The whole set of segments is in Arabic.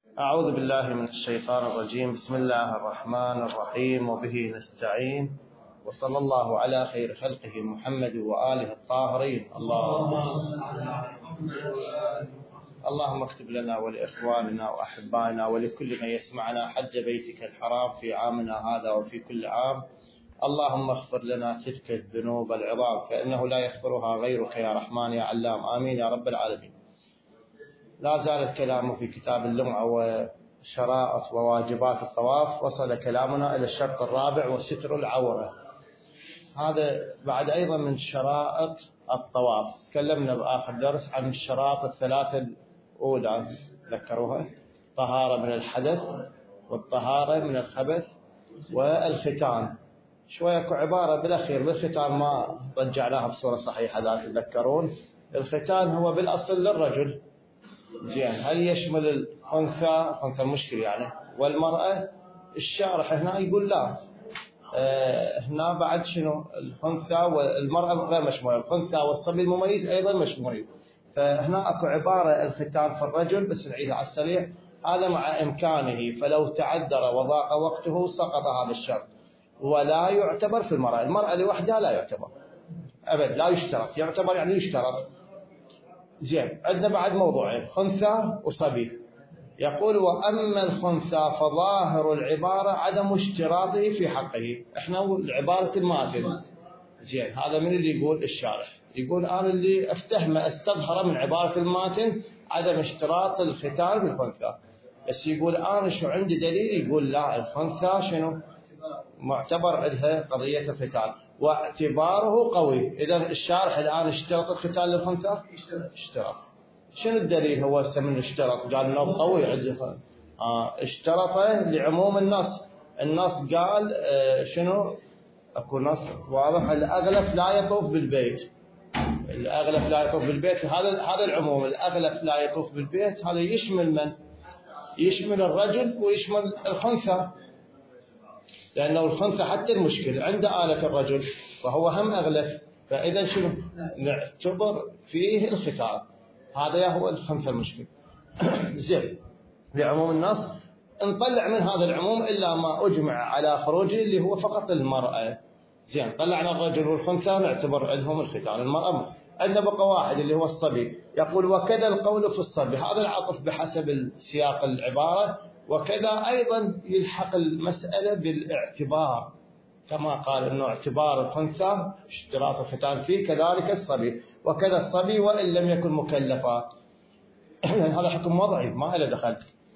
أعوذ بالله من الشيطان الرجيم. بسم الله الرحمن الرحيم، وبه نستعين، وصلى الله على خير خلقه محمد وآله الطاهرين. اللهم اكتب لنا ولإخواننا وأحبائنا ولكل من يسمعنا حج بيتك الحرام في عامنا هذا وفي كل عام. اللهم اغفر لنا تلك الذنوب العظام فإنه لا يغفرها غيرك يا رحمن يا علام، آمين يا رب العالمين. لا زال الكلام في كتاب اللمعة وشرائط وواجبات الطواف. وصل كلامنا إلى الشرط الرابع وستر العورة. هذا بعد أيضا من شرائط الطواف. تكلمنا بآخر درس عن الشرائط الثلاثة الأولى، ذكروها: طهارة من الحدث، والطهارة من الخبث، والختان. شوية عبارة بالأخير بالختان ما رجعناها بصورة صحيحة، لا تذكرون. الختان هو بالأصل للرجل، زين. هل يشمل الأنثى المشكل يعني والمرأة؟ الشارح هنا يقول لا. هنا بعد شنو؟ الأنثى والمرأة غير مشمولة، الأنثى والصبي المميز أيضا مشمولين. فهنا أكو عبارة الختان في الرجل، بس نعيدها على السريع. هذا مع إمكانه، فلو تعذر وضاق وقته سقط هذا الشرط، ولا يعتبر في المرأة. المرأة لوحدها لا يعتبر أبد، لا يشترط. يعتبر يعني يشترط. زين. عندنا بعد موضوعين: خنثى وصبي. يقول: وأما الخنثى فظاهر العبارة عدم اشتراطه في حقه. احنا العبارة الماتن. زين. هذا من اللي يقول؟ الشارح يقول: أنا اللي أفتهمه أستظهر من عبارة الماتن عدم اشتراط الختان بالخنثى. بس يقول أنا شو عندي دليل؟ يقول لا، الخنثى شنو معتبر عندها قضية الختان واعتباره قوي. إذا الشارح الآن اشترط الختان للخنثى؟ اشترط. شنو الدليل؟ هو من اشترط قال انه قوي عندها. اشترطه لعموم النص. النص قال شنو؟ اكو نص واضح: الأغلف لا يطوف بالبيت. الأغلف لا يطوف بالبيت، هذا العموم. الأغلف لا يطوف بالبيت هذا يشمل من؟ يشمل الرجل ويشمل الخنثى، لأنه الخنثى حتى المشكل عنده آلة الرجل فهو هم أغلف. فإذا شنو؟ نعتبر فيه الختان. هذا هو الخنثى المشكل. زين. لعموم النص نطلع من هذا العموم إلا ما أجمع على خروجه اللي هو فقط المرأة. زين. طلعنا الرجل والخنثى نعتبر عندهم الختان. المرأة عندنا بقى واحد اللي هو الصبي. يقول: وكذا القول في الصبي. هذا العطف بحسب سياق العبارة. وكذا أيضا يلحق المسألة بالاعتبار، كما قال أنه اعتبار الخنثى اشتراط الختان فيه، كذلك الصبي. وكذا الصبي وإن لم يكن مكلفا. هذا حكم وضعي ما له دخل.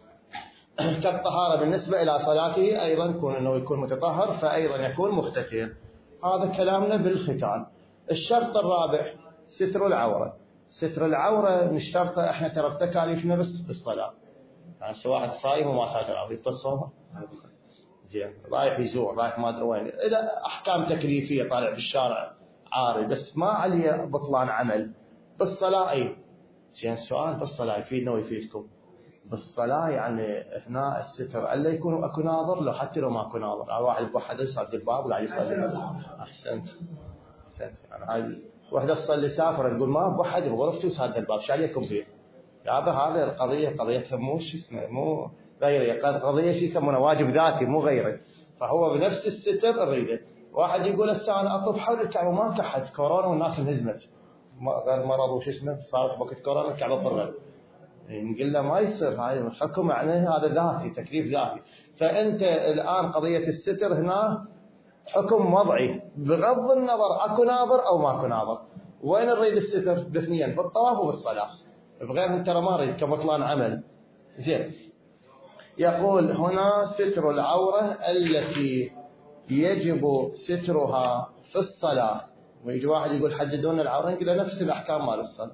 كالطهارة بالنسبة إلى صلاته أيضا كون أنه يكون متطهر فأيضا يكون مختتن. هذا كلامنا بالختان. الشرط الرابع ستر العورة. ستر العورة نشترطه احنا ترى تكاليفنا بس بالصلاة. يعني سواء واحد صايم وما ساتر عورته يبطل صومه. زين. رايح يزور، رايح ما ادري وين، الى احكام تكليفيه، طالع بالشارع عاري بس ما عليه بطلان عمل. بالصلاه اي زين. السؤال: بالصلاه يفيدنا ويفيدكم؟ بالصلاه يعني هنا الستر الا يكون اكو ناظر، لو حتى لو ماكو ناظر. واحد بوحد يصد الباب وقاعد يصلي. احسنت. يعني هاي وحده تصلي سافره تقول ما بوحد بغرفته وساد الباب، شو عليكم فيه؟ هذا القضيه قضيتها مو شو اسمه، مو غيره. قضية شيء يسمونه واجب ذاتي مو غيره. فهو بنفس الستر أريده. واحد يقول هسه أنا أطوف حول الكعبة ما كحت كورونا والناس انهزمت، غير مرض وش اسمه صارت وقت كورونا الكعبة طرغت. نقول له ما يصير. هاي الحكم يعني هذا ذاتي، تكليف ذاتي. فأنت الآن قضية الستر هنا حكم وضعي بغض النظر أكو ناظر أو ماكو ناظر. وين نريد الستر؟ باثنين، بالطواف وبالصلاة. بغيرهم ترى ما نريد كبطلان عمل. زين. يقول هنا: ستر العورة التي يجب سترها في الصلاة. ويجي واحد يقول حددون العورة، نقول نفس الأحكام مال الصلاة،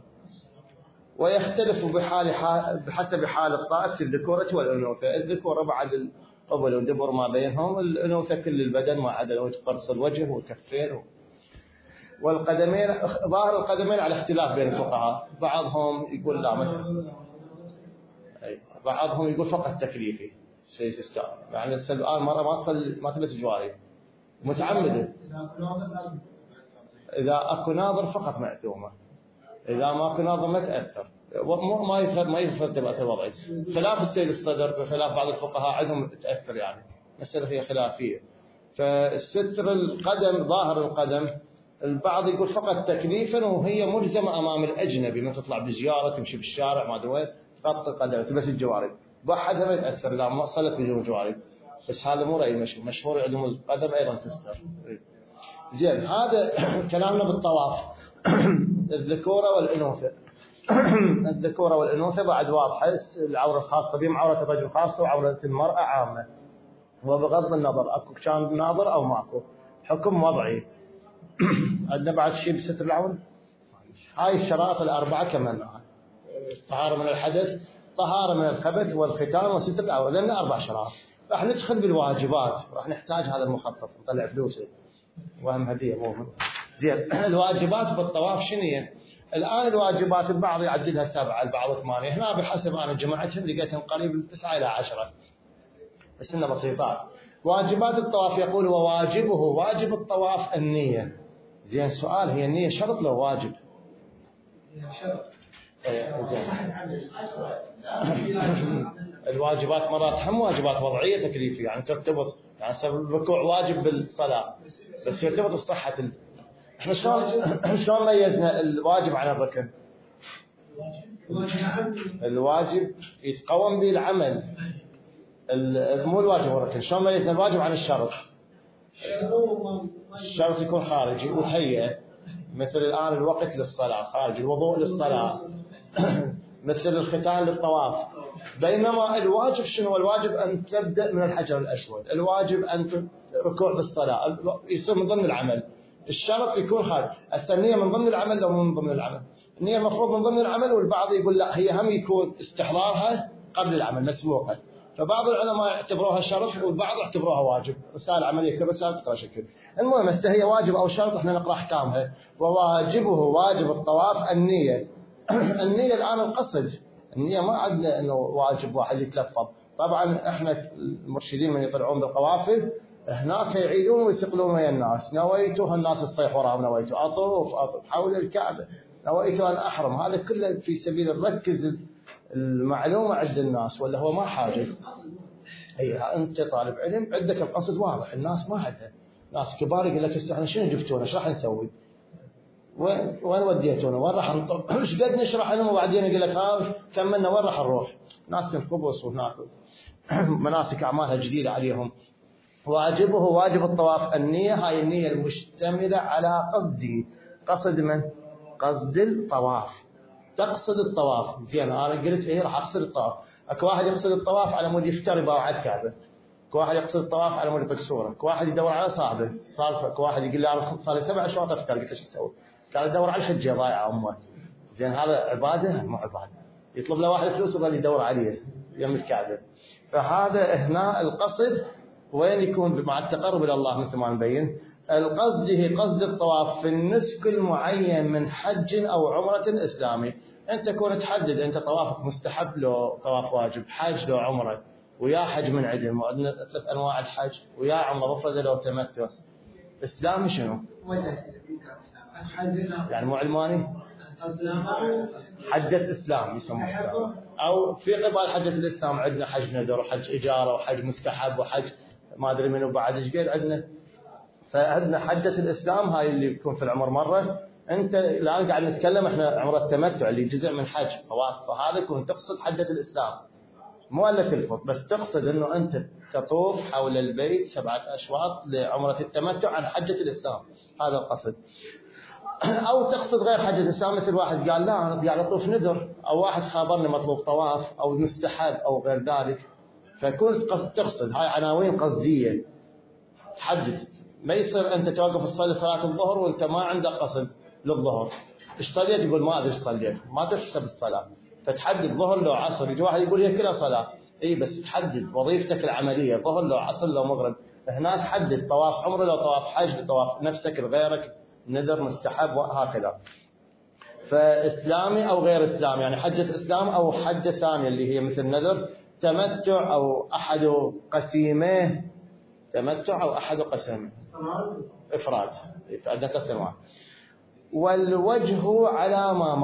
ويختلف بحسب حال الطائف في الذكورة والأنوثة. الذكورة بعد القبل والدبر ما بينهم، الأنوثة كل البدن ما عدا قرص الوجه والكفين والقدمين. ظاهر القدمين على اختلاف بين الفقهاء، بعضهم يقول لا مثلا، بعضهم يقول فقط تكليفي سيستان. يعني الآن مرة ما تلبس جواري متعمدة. إذا أكو ناظر فقط مأثومة، إذا ما أكو ناظر ما تأثر. ما يفرق تبعث الوضعي. خلاف السيد الصدر وخلاف بعض الفقهاء عندهم تأثر، يعني مسألة هي خلافية. فالستر القدم ظاهر القدم البعض يقول فقط تكليفا، وهي ملزمة أمام الأجنبي، من تطلع بزيارة تمشي بالشارع ما أدري وين تغطي قدمك بس الجوارب، بحدها ما يتأثر لا ما صلت بدون جوارب. بس هذا مو رأي مشهور عندهم القدم أيضا تستر. زين، هذا كلامنا بالطواف. الذكورة والأنوثة. الذكورة والأنوثة بعد واضحة، العورة الخاصة بهم عورة الرجل خاصة وعورة المرأة عامة، وبغض النظر أكو كان ناظر أو ماكو، حكم وضعي. عندنا بعد شيء بستر العورة. هاي الشرائط الأربعة كمان: طهارة من الحدث، طهارة من الخبث، والختان، وستر العورة. لأن 4 شرائط. راح ندخل بالواجبات، راح نحتاج هذا المخطط نطلع فلوسه، وهم هدية مو زين. الواجبات بالطواف شنو هي؟ الآن الواجبات البعض يعددها 7، البعض 8. هنا بحسب أنا جمعتهم لقيتهم قريب من 9 إلى 10، بس إنه بسيطات. واجبات الطواف يقول: وواجبه، واجب الطواف النية. زين، سؤال: هي النية شرط لو واجب؟ شرط. زين. الواجبات مرات هم واجبات وضعية تكليفية، يعني ترتبط، يعني الركوع واجب بالصلاة بس يرتبط بصحة احنا شلون ميزنا الواجب عن الركن؟ الواجب يتقوم به العمل، مو الواجب والركن. شلون ميزنا الواجب عن الشرط؟ الشرط يكون خارجي وتهيئ، مثل الآن الوقت للصلاة خارج، الوضوء للصلاة، مثل الختان للطواف. بينما الواجب شنو؟ الواجب أن تبدأ من الحجر الأسود، الواجب أن ركوع بالصلاة يصير من ضمن العمل. الشرط يكون خارج. النية من ضمن العمل لو من ضمن العمل؟ النية المفروض من ضمن العمل، والبعض يقول لا، هي هم يكون استحضارها قبل العمل مسبوقا. فبعض العلماء يعتبروها شرط والبعض يعتبروها واجب. رسالة عملية رسالة تقرأ شكل. المهم هي واجب أو شرط احنا نقرأ أحكامها. وواجبه، واجب الطواف النية. النية الآن القصد. النية ما عندنا إنه واجب واحد يتلفظ. طبعا احنا المرشدين من يطلعون بالقوافل هناك يعيدون ويسقلون ويا الناس: نويتوا، الناس تصيح وراهم: نويتوا أطوف حول الكعبة، نويتوا أن أحرم. هذا كله في سبيل نركز المعلومة عند الناس، ولا هو ما حاجة. أنت طالب علم عندك القصد واضح، الناس ما عندها. ناس كبار يقول لك: احنا شنو جبتونا؟ ايش راح نسوي؟ وين وديتونا؟ وين راح نطب؟ ايش قد نشرح لهم وبعدين يقول لك كملنا وين راح نروح؟ ناس تنخبص وهناك مناسك أعمالها جديدة عليهم. واجبه، واجب الطواف النية. هاي النية المشتملة على قصده. قصد من؟ قصد الطواف. تقصد الطواف. زين، أنا قلت راح أقصد الطواف. أكو واحد يقصد الطواف على مود يفتري باوعى الكعبة، أكو واحد يقصد الطواف على مود يطق صورة، أكو واحد يدور على صاحبه صالفة، أكو واحد يقول لي أنا صار لي 7 أشواط أفتر. قلت له شو أسوي؟ قال يدور على الحجة ضايعة أمه. زين، هذا عبادة؟ مو عبادة. يطلب له واحد فلوس ويظل يدور عليه يم الكعبة. فهذا هنا القصد وين يكون؟ مع التقرب إلى الله مثل ما نبين. القصد هي قصد الطواف في النسك المعين من حج أو عمرة إسلامي. أنت كون تحدد أنت طوافك مستحب لو طواف واجب، حج لو عمرة، ويا حج من عدم، وعندنا 3 أنواع الحج، ويا عمرة مفردة لو تمتع. إسلامي شنو؟ يعني مو علماني؟ حجة إسلام يسمونه، أو في قبال حجة الإسلام عندنا حج نذر وحج إجارة وحج مستحب وحج ما أدري منه بعد إيش قد عندنا. فعندنا حجة الإسلام هاي اللي يكون في العمر مرة. أنت الآن قاعد نتكلم إحنا عمر التمتع اللي جزء من حج، فهذا يكون تقصد حجة الإسلام، مو إلا تلفظ بس تقصد إنه أنت تطوف حول البيت 7 أشواط لعمرة التمتع عن حجة الإسلام. هذا القصد. أو تقصد غير حجة الإسلام، مثل واحد قال لا أنا قاعد أطوف نذر، أو واحد خابرني مطلوب طواف أو مستحب أو غير ذلك. فكنت تقصد. هاي عناوين قصدية تحدد. ما يصير أنت توقف تصلي صلاة الظهر وأنت ما عندك قصد للظهر. إيش صليت؟ يقول ما أدري إيش صليت، ما تحسب الصلاة. فتحدد ظهر لو عصر. يجي واحد يقول هي كلها صلاة، بس تحدد وظيفتك العملية، ظهر لو عصر لو مغرب. هنا تحدد طواف عمره لو طواف حج، طواف نفسك لغيرك، نذر مستحب وهكذا. فإسلامي أو غير إسلامي، يعني حجة إسلام أو حجة ثانية اللي هي مثل نذر، تمتع أو أحد قسيمه. تمتع أو أحد قسيمه إفراد. عندنا 3 أنواع. والوجه على ما مر.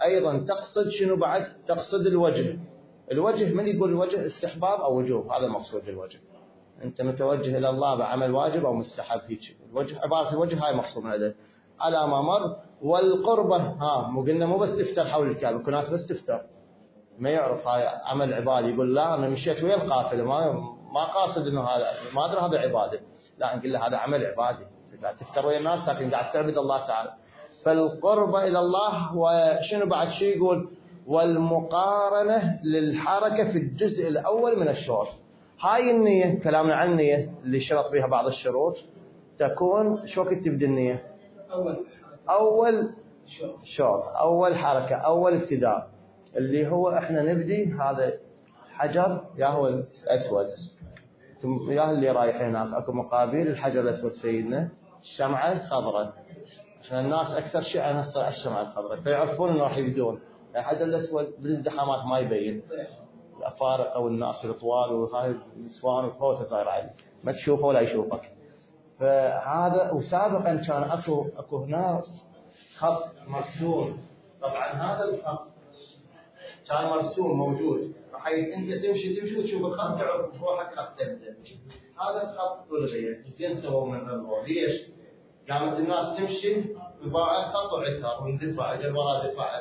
أيضا تقصد شنو بعد؟ تقصد الوجه. الوجه من يقول الوجه؟ استحباب أو وجوب، هذا المقصود بالوجه. أنت متوجه إلى الله بعمل واجب أو مستحب، هيك الوجه، عبارة الوجه هاي مقصود من هذا على ما مر. والقربة مو قلنا مو بس تفتر حول الكعبة، كل ناس بس تفتر ما يعرف هاي عمل عبادي، يقول لا أنا مشيت ويا القافلة ما قاصد إنه هذا، ما أدري هذا عبادة، لا نقول له هذا عمل عبادي، قاعد تفتر ويا الناس لكن قاعد تعبد الله تعالى. فالقربة إلى الله. وشنو بعد شيء يقول؟ والمقارنة للحركة في الجزء الأول من الشوط. هاي النية، كلامنا عن النية اللي شرط بها بعض الشروط، تكون شو وقت تبدأ النية؟ أول شوط، أول حركة، أول ابتداء، اللي هو احنا نبدي هذا حجر يا هو الأسود يا اللي رايح هناك اكو مقابل الحجر الأسود سيدنا الشمعة الخضراء، عشان الناس أكثر شيء عن الشمعة الخضراء فيعرفون إنه راح يبدون. الحجر الأسود بالازدحامات ما يبين، الأفارقة والناس الطوال وهاي النسوان والفوسة صاير عادي ما تشوفه ولا يشوفك. فهذا وسابقا كان اكو هنا خط مرسوم، طبعا هذا الخط كان مرسوم موجود بحيث انت تمشي وتشوف الخط تعرف روحك راح تبدا. هذا الخط الغي زين سووا من قبل. ليش؟ قامت الناس تمشي بباع الخط وعثر وندفع اجل ورا دفع.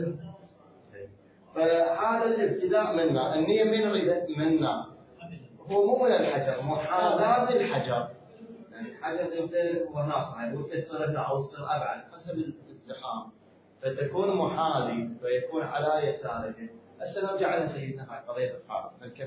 فهذا الابتداء منا، النية من نريد منا هو مو من الحجر، محاذاة الحجر. يعني الحجر انت وناصع وتكسر هنا او تصير ابعد حسب الازدحام، فتكون محاذي ويكون على يسارك. هسه نرجع على سيدنا هاي قضيه الحال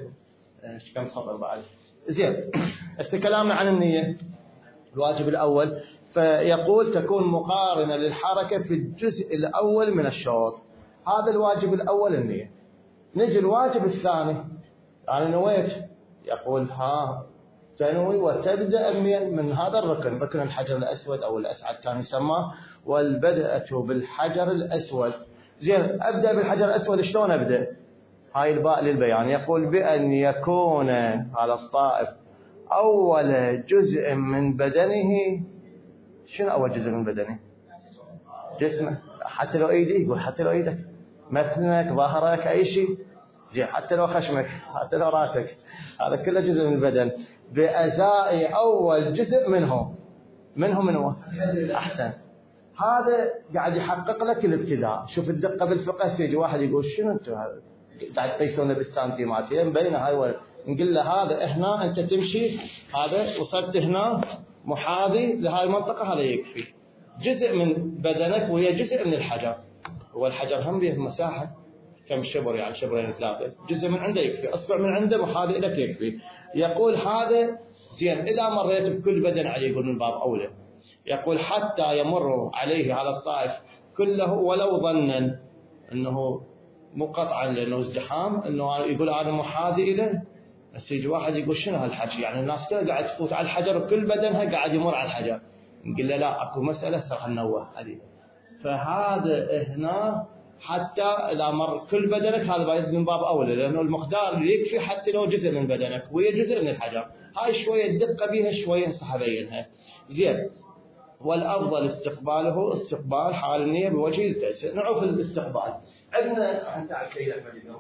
كم صبر بعد. زين هسه كلامنا عن النية الواجب الاول، فيقول تكون مقارنه للحركه في الجزء الاول من الشوط. هذا الواجب الاول النية. نجي الواجب الثاني، انا نويت، يقول تنوي وتبدأ من هذا الركن، ركن الحجر الأسود أو الأسعد كان يسمى، والبدءة بالحجر الأسود. زين أبدأ بالحجر الأسود، شلون أبدأ؟ هاي الباء للبيان. يقول بأن يكون على الطائف أول جزء من بدنه. شنو أول جزء من بدنه؟ جسمه، حتى لو أيدي، يقول حتى لو أيدك، مثلك، ظهرك، أي شيء، زين حتى لو خشمك، حتى لو راسك، هذا كله جزء من البدن. بأزاء أول جزء منه هو أحسن. هذا قاعد يحقق لك الابتداء. شوف الدقة بالفقه، يجي واحد يقول شنو انتم قاعد تقيسونه بالسنتيمات؟ بين هاي نقول له هذا هنا انت تمشي، هذا وصلت هنا محاذي لهاي المنطقة، هذا يكفي جزء من بدنك، وهي جزء من الحجر. هو الحجر هم به مساحة كم شبر، يعني شبرين ثلاثة، جزء من عنده يكفي، أصبع من عنده محاذي لك يكفي. يقول هذا زين إذا مريت بكل بدن عليه، يقول من باب أولى. يقول حتى يمر عليه على الطائف كله ولو ظنا أنه مو قطعا لأنه ازدحام، أنه يقول أنا محاذي له. بس يجي واحد يقول شنو هالحكي؟ يعني الناس كلها قاعد تفوت على الحجر وكل بدنها قاعد يمر على الحجر. نقول له لا، أكو مسألة سرح نوه هذه. فهذا هنا حتى إذا مر كل بدنك، هذا بعد من باب أولى، لأنه المقدار اللي يكفي حتى لو جزء من بدنك وهي جزء من الحجر. هاي شوية الدقة بيها شوية صح أبينها زين. والأفضل استقباله استقبال حال النية بوجه التأسير. نعرف الاستقبال عندنا أنت على السيد أحمد اليوم.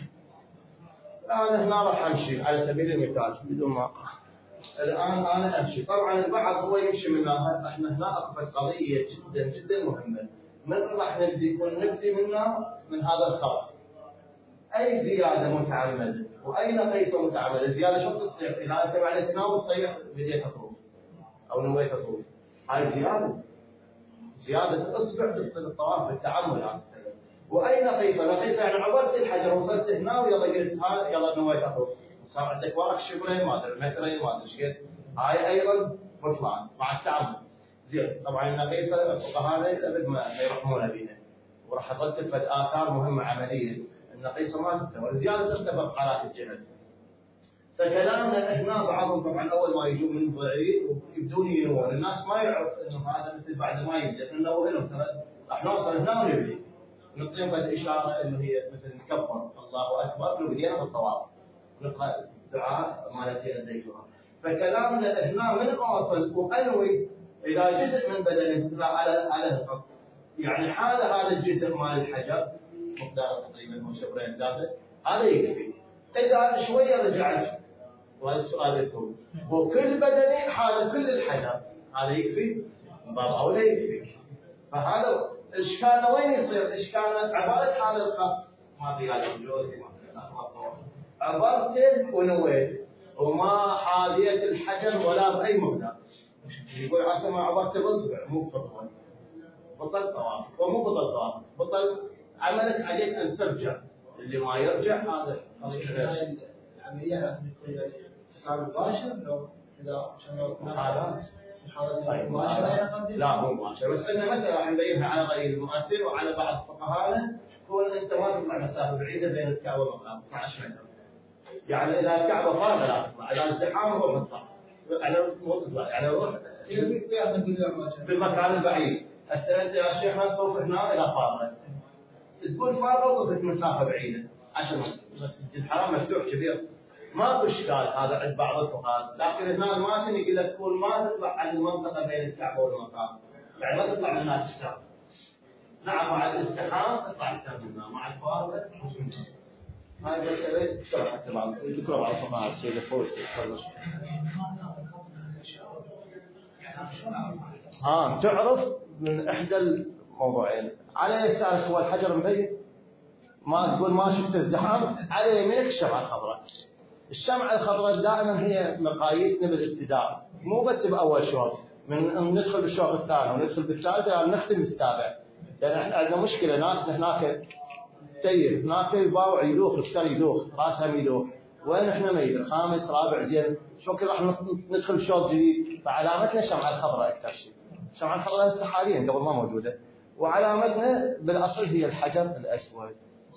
الآن هنا راح أمشي على سبيل المثال بدون ما أقرأ. الآن أنا أمشي، طبعا البعض هو يمشي من هنا. إحنا هنا أقبل قضية جدا جدا مهمة. من راح نبدي؟ نبدي من هذا الخط. أي زيادة متعمدة وأي نقيصة متعمدة، زيادة شو تصير؟ إذا أنت بعد تنام صيح بديت تطوف أو نويت تطوف، هاي زيادة الأصبع تبطل الطواف بالتعمد هذا. وأي نقيصة يعني عبرت الحجر وصلت هنا ويلا قلت هاي يلا نويت تطوف، صار عندك ورق شبرين ما أدري مترين ما أدري شقد، هاي أيضا بطلان مع التعمد. زين طبعا النقيصة الفقهاء الأبد ما يرحمون بينا، وراح ترتب آثار مهمة عملية. النقيصة ما تختبر، زيادة تختبر حالات الجهل. فكلامنا هنا بعضهم طبعا أول ما يجون من بعيد ويبدون ينوون، الناس ما يعرف إنه هذا مثل بعد ما يبدأ إنه هنا ترى راح نوصل هنا ونبدي نعطيهم الإشارة إنه هي مثل نكبر الله أكبر نبدينا بالطواف نقرأ الدعاء مالتي أديتها. فكلامنا هنا من أوصل وأنوي إذا جزء من بدني على الخط يعني هذا الجزء مال الحجر مقداره تقريبا هو شبرين ثلاثه، هذا يكفي. اذا شويه رجعت، وهذا السؤال يكون هو كل بدني هذا كل الحجر هذا يكفي؟ باب اولى يكفي. فهذا الاشكال وين يصير؟ الاشكال عباره هذا الخط ما في هذا الجوزي عبرته ونويت وما حاذيت الحجر ولا باي مقدار، يقول عسى ما عبرته باصبع مو بخطوه، بطل طواف ومو بطل طواف، بطل عملك، عليك ان ترجع. اللي ما يرجع هذا العمليه لازم تكون اتصال مباشر لو كذا محاذاه مباشره. لا مو مباشر، بس عندنا مساله راح نبينها على غير المؤثر وعلى بعض فقهاءنا، تكون انت ما تطلع مسافه بعيده بين الكعبه والمقام 12 متر. يعني اذا الكعبه فاضيه لا تطلع، اذا ازدحام هو تطلع، انا مو تطلع يعني روح بالمكان البعيد. هسه انت يا شيخ ما تطوف هنا الى فاضيه، تكون فاضيه وقفت مسافه بعيده عشان مسجد الحرام مفتوح كبير، ماكو اشكال هذا عند بعض الفقهاء، لكن هنا الماتن يقول لك تكون ما تطلع عن المنطقه بين الكعبه والمقام، يعني ما تطلع من هناك اشكال. نعم مع الازدحام تطلع الترجمه، مع الفاضيه هاي مساله شرحت بعض ذكروا بعض الفقهاء السيد الفوزي تعرف من احدى الموضوعين على يسارك هو الحجر مبين، ما تقول ما شفت ازدحام، على يمينك الشمعة الخضراء. الشمعة الخضراء دائما هي مقاييسنا بالابتداء، مو بس بأول شوط، من ندخل بالشوط الثاني وندخل بالثالث يعني نختم بالسابع، لأن احنا عندنا مشكلة ناس هناك تير، هناك الباوع يدوخ، الكسر يدوخ، راسهم يدوخ، وين احنا ميل الخامس رابع زين، شو كل راح ندخل شوط جديد. فعلامتنا الشمعة الخضراء أكثر شيء، الشمعة الخضراء هسه حاليا قبل ما موجودة، وعلامتنا بالأصل هي الحجر الأسود.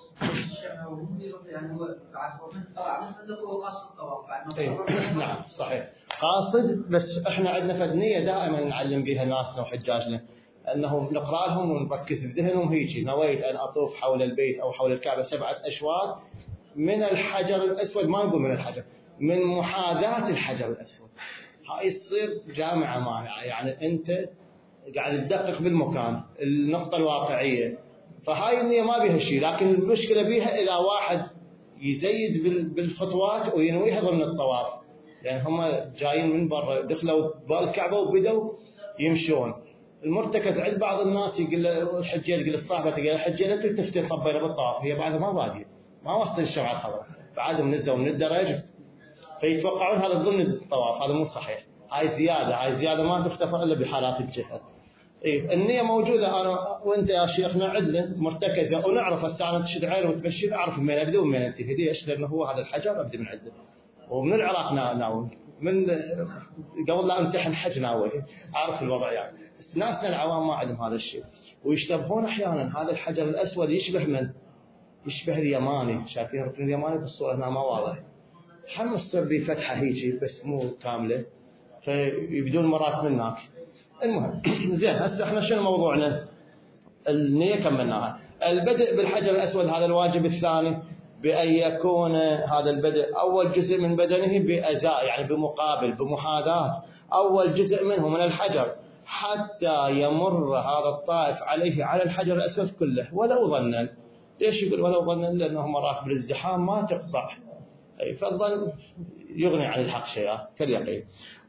نعم صحيح قاصد، بس احنا عندنا فدنيه دائما نعلم بها ناسنا وحجاجنا انه نقرا لهم ونركز بذهنهم هيك، نويت ان اطوف حول البيت او حول الكعبه 7 أشواط من الحجر الاسود، ما نقول من الحجر، من محاذاه الحجر الاسود. هاي تصير جامعه مانعه، يعني انت قاعد تدقق بالمكان النقطه الواقعيه. فهاي النية ما بيها شيء، لكن المشكلة بيها إذا واحد يزيد بالخطوات وينويها ضمن الطواف، لأن هم جايين من برا دخلوا بالكعبة وبدوا يمشون. المرتكز عند بعض الناس يقول له الحجية، يقول الصاحبة تقول الحجية لا تفتن طبينا بالطواف، هي بعدها ما بادية، ما وصلت الشمعة الخضراء، بعدهم نزلوا من الدرج، فيتوقعون هذا ضمن الطواف، هذا مو صحيح. هاي زيادة ما تختفى إلا بحالات الجهل. إيه النية موجودة، أنا وأنت يا شيخنا عدلة مرتكزة ونعرف هسه أنا تشد عين وتبشر أعرف من أبدأ ومن أنتهي، ليش؟ لأنه هو هذا الحجر أبدأ من عنده، ومن العراق ناوي، من قبل لا أمتحن حج ناوي، أعرف الوضع يعني. بس ناسنا العوام ما عندهم هذا الشيء، ويشتبهون أحيانا هذا الحجر الأسود يشبه من؟ يشبه اليماني، شايفين ركن اليماني بالصورة هنا ما واضح، هم تصير به فتحة هيجي بس مو كاملة، فيبدون مرات من هناك. المهم زين، هسه احنا شنو موضوعنا؟ النية كملناها. البدء بالحجر الأسود هذا الواجب الثاني، بأن يكون هذا البدء أول جزء من بدنه بأزاء، يعني بمقابل بمحاذاة أول جزء منه من الحجر، حتى يمر هذا الطائف عليه على الحجر الأسود كله ولو ظنا. ليش يقول ولو ظنا؟ لأنه مرات بالازدحام ما تقطع، أي فالظن يغني عن الحق شيئا كاليقين.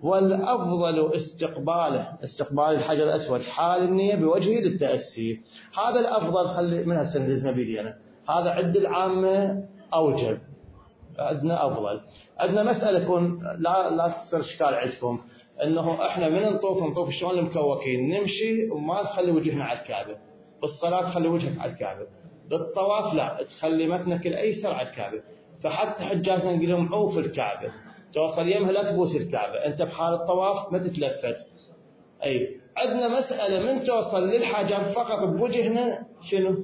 والأفضل استقبال الحجر الأسود حال النية بوجهه للتأسي، هذا الأفضل. خلي من هالسندزنا بيدينا، هذا عند العامة أوجب، عندنا أفضل. عندنا مسألة يكون لا تصير إشكال عندكم، أنه إحنا من نطوف شلون المكوكين، نمشي وما تخلي وجهنا على الكعبة، بالصلاة تخلي وجهك على الكعبة، بالطواف لا تخلي متنك الأيسر على الكعبة. فحتى حجاجنا نقول لهم عوف الكعبة، توصل يمها لا تبوس الكعبة، أنت بحال الطواف ما تتلفت. أي عندنا مسألة من توصل للحجر فقط بوجهنا شنو؟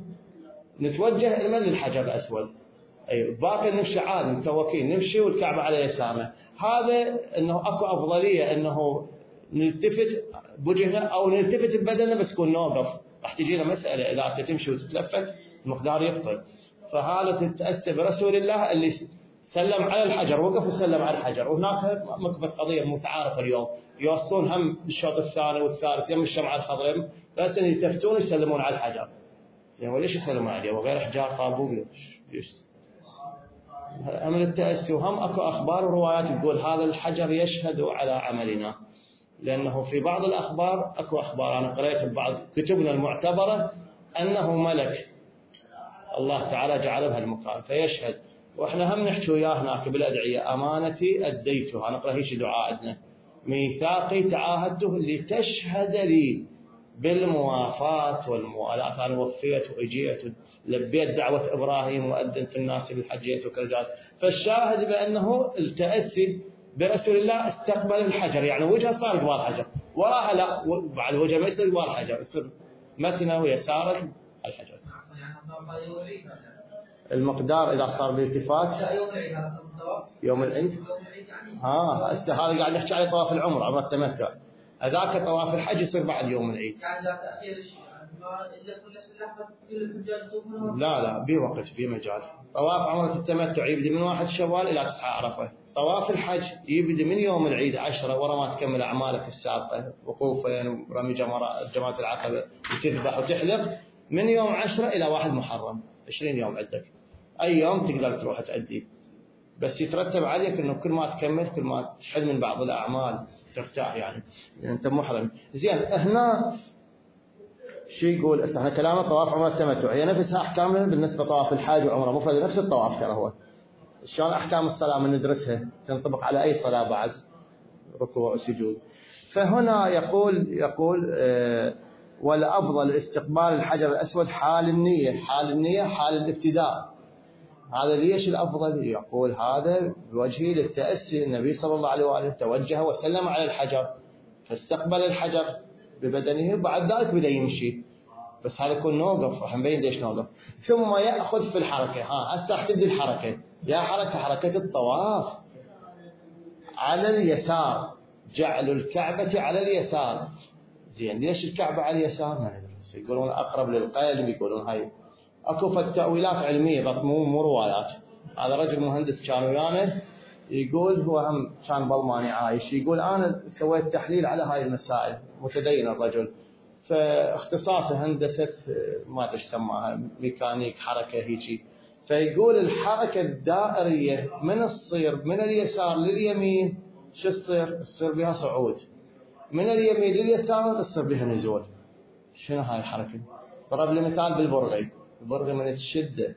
نتوجه إلى للحجر الأسود، أي باقي نمشي عادي متوكين نمشي والكعبة على يسارنا. هذا إنه أكو أفضلية إنه نلتفت بوجهنا أو نلتفت ببدننا، بس كون نوقف راح تجينا مسألة إذا أنت تمشي وتتلفت المقدار يبطل. فهذا تتأسى برسول الله اللي سلم على الحجر، وقف وسلم على الحجر. وهناك مكبت قضيه متعارفه اليوم، يوصون هم بالشوط الثاني والثالث يم الشمعه الخضراء بس يلتفتون يسلمون على الحجر. زين وليش يسلمون عليه وغير حجار طابوق؟ ليش؟ هم التأسي. وهم اكو اخبار وروايات تقول هذا الحجر يشهد على عملنا، لانه في بعض الاخبار اكو اخبار انا قرأت في بعض كتبنا المعتبره انه ملك الله تعالى جعله بهالمكان فيشهد. واحنا هم نحكي وياه هناك بالادعيه امانتي اديتها، نقرا هيك دعاء عندنا، ميثاقي تعاهدته لتشهد لي بالموافاة والموالاة. انا وفيت واجيت لبيت دعوه ابراهيم واذنت الناس بالحجيه وكذا. فالشاهد بانه التاسي برسول الله استقبل الحجر، يعني وجهه صار قبال الحجر، وراها لا بعد وجهه ما يصير قبال الحجر، يصير متنه ويسارا الحجر. المقدار اذا صار بالالتفات يوم العيد. هسه هذا قاعد نحكي على طواف العمره عمره التمتع، هذاك طواف الحج يصير بعد يوم العيد. يعني لا تاخير نفس اللحظه كل الحجاج يطوفون؟ لا بوقت بمجال. طواف عمره التمتع يبدا من 1 شوال الى 9 عرفه. طواف الحج يبدا من يوم العيد 10 ورا ما تكمل اعمالك السابقه، وقوفين ورمي جمرات العقبه وتذبح وتحلق، من يوم 10 الى 1 محرم 20 يوم عندك، اي يوم تقدر تروح تأدي. بس يترتب عليك انه كل ما تكمل كل ما تحل من بعض الاعمال ترتاح، يعني انت محرم. زين هنا شو يقول؟ احنا كلامنا طواف عمره التمتع هي نفسها احكامنا بالنسبه لطواف الحاج وعمره، مفرد نفس الطواف ترى هو. شلون احكام الصلاه من ندرسها تنطبق على اي صلاه بعد ركوع وسجود. فهنا يقول والافضل استقبال الحجر الاسود حال النيه، حال الابتداء. هذا ليش الافضل؟ يقول هذا بوجه للتاسي، النبي صلى الله عليه واله توجه وسلم على الحجر فاستقبل الحجر ببدنه، وبعد ذلك بدا يمشي. بس هذا يكون نوقف، راح نبين ليش نوقف. ثم ياخذ في الحركه. هسه تبدي الحركه، يا حركه الطواف على اليسار، جعل الكعبه على اليسار. زين ليش الكعبه على اليسار؟ ما ندري، يقولون اقرب للقلب، يقولون هاي اكو تأويلات علميه مو روايات. هذا رجل مهندس كان ويانا يقول، هو هم كان بالماني عايش، يقول انا سويت تحليل على هاي المسائل، متدين الرجل، فاختصاصه هندسه ما ادري ايش سماها، ميكانيك حركه هيجي. فيقول الحركه الدائريه من تصير من اليسار لليمين شو تصير بها صعود، من اليمين لليسار تصير بها نزول. شنو هاي الحركه؟ ضرب لي مثال بالبرغي. البرغي من الشده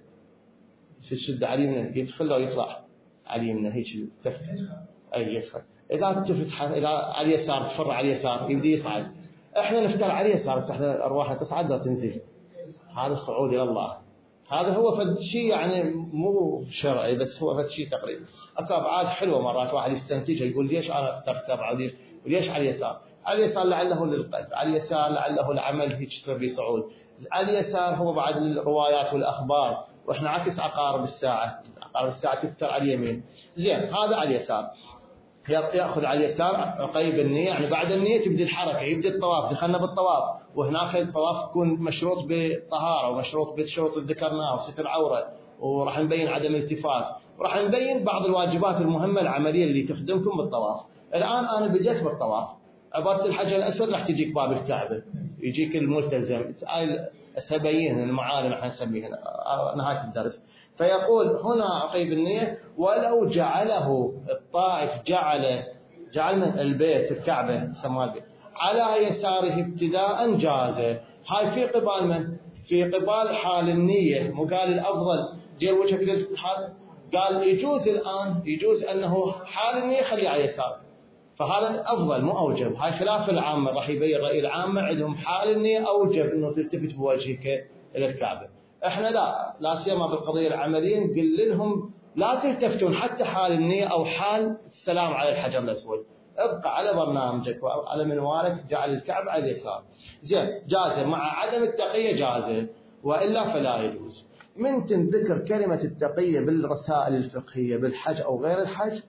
على اليمين يدخل له يطلع على اليمين هيك تفتح، اي يدخل. اذا تفتح الى على اليسار تفر على اليسار يبدي يصعد. احنا نفتر على اليسار بس احنا ارواحنا تصعد وتنزل. هذا الصعود الى الله. هذا هو فد شيء يعني مو شرعي بس هو فد شيء تقريبا. اكو ابعاد حلوه مرات واحد يستنتجها، يقول ليش انا اخترت ابعاد وليش على اليسار؟ على اليسار لعله للقلب، على اليسار لعله العمل هيك يصير به صعود. على اليسار هو بعد الروايات والاخبار، واحنا عكس عقارب الساعه تكثر على اليمين. زين هذا على اليسار، ياخذ على اليسار عقيب النيه، يعني بعد النيه تبدي الحركه، يبدا الطواف. دخلنا بالطواف، وهناك الطواف يكون مشروط بطهاره ومشروط بالشروط اللي ذكرناها وستر عوره، وراح نبين عدم التفات، وراح نبين بعض الواجبات المهمه العمليه اللي تخدمكم بالطواف. الان انا بديت بالطواف، عباره الحجر الاسود راح تجيك باب الكعبه، يجيك الملتزم، سبعين المعالم احنا نسميها نهايه الدرس. فيقول هنا عقيب النية ولو جعله الطائف جعل من البيت الكعبة سماه البيت على يساره ابتداء جازه. هاي في قبال من؟ في قبال حال النية. مو قال الأفضل دير وجهك حال، قال يجوز أنه حال النية خليه على يسار، فهذا أفضل مو أوجب. هاي خلاف العامة، راح يبين رأي العامة عندهم حال النية أوجب أنه تلتفت بوجهك إلى الكعبة. احنا لا سيما بالقضيه العمليه نقول لهم لا تلتفتون حتى حال النيه او حال السلام على الحجر الاسود، ابقى على برنامجك وعلى منوالك، جعل الكعبه على اليسار. زين جازه، مع عدم التقيه جازه، والا فلا يجوز. من تنذكر كلمه التقيه بالرسائل الفقهيه بالحج او غير الحج،